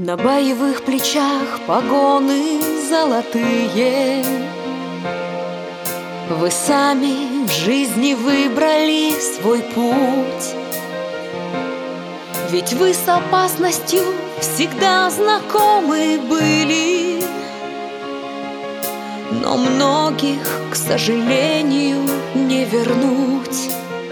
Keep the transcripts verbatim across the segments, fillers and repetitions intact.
На боевых плечах погоны золотые. Вы сами в жизни выбрали свой путь, ведь вы с опасностью всегда знакомы были. Но многих, к сожалению, не вернуть.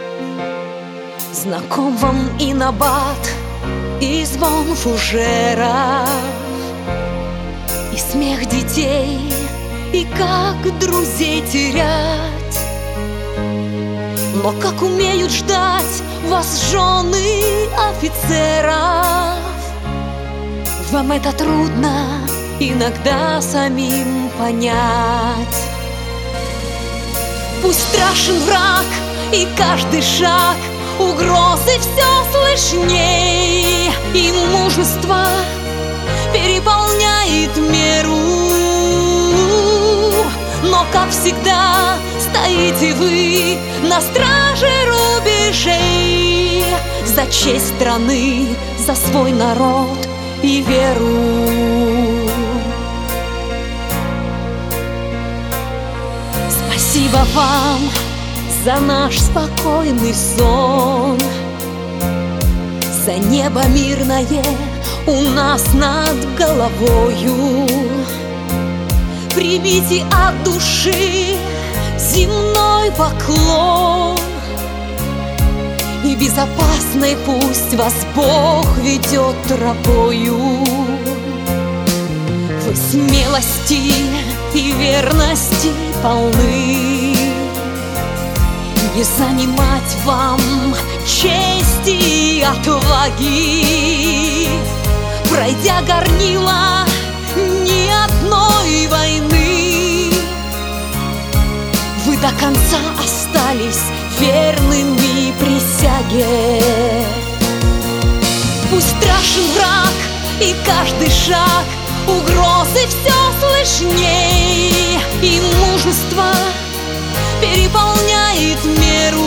Знаком вам и набат, и звон фужеров, и смех детей, и как друзей терять. Но как умеют ждать вас жены офицеров, вам это трудно иногда самим понять. Пусть страшен враг и каждый шаг, угрозы все слышней, и мужество переполняет меру. Но, как всегда, стоите вы на страже рубежей за честь страны, за свой народ и веру. Спасибо вам за наш спокойный сон, за небо мирное у нас над головою. Примите от души земной поклон, и безопасной пусть вас Бог ведет тропою. Вы смелости и верности полны, не занимать вам чести и отваги, пройдя горнила ни одной войны. Вы до конца остались верными присяге. Пусть страшен враг и каждый шаг, угрозы все слышней, и мужество переполняет меру.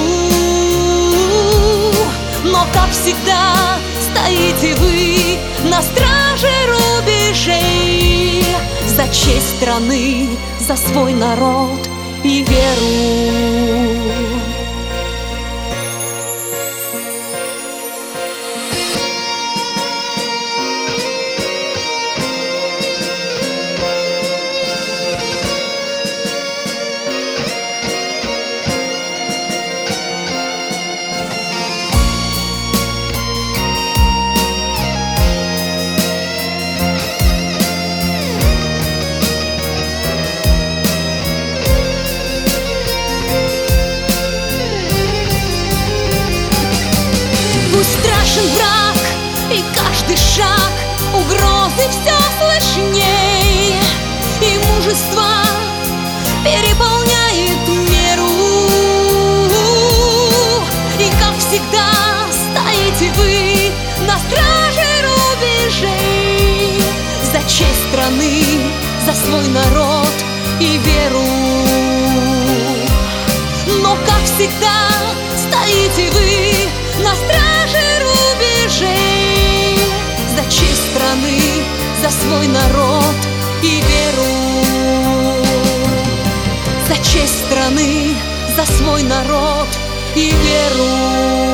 Но, как всегда, стоите вы на страже рубежей за честь страны, за свой народ и веру. Пусть страшен враг и каждый шаг, угрозы все слышней, и мужество переполняет меру. И, как всегда, стоите вы на страже рубежей за честь страны, за свой народ и веру. Но, как всегда, стоите вы на страже рубежей за честь страны, за свой народ и веру. За честь страны, за свой народ и веру.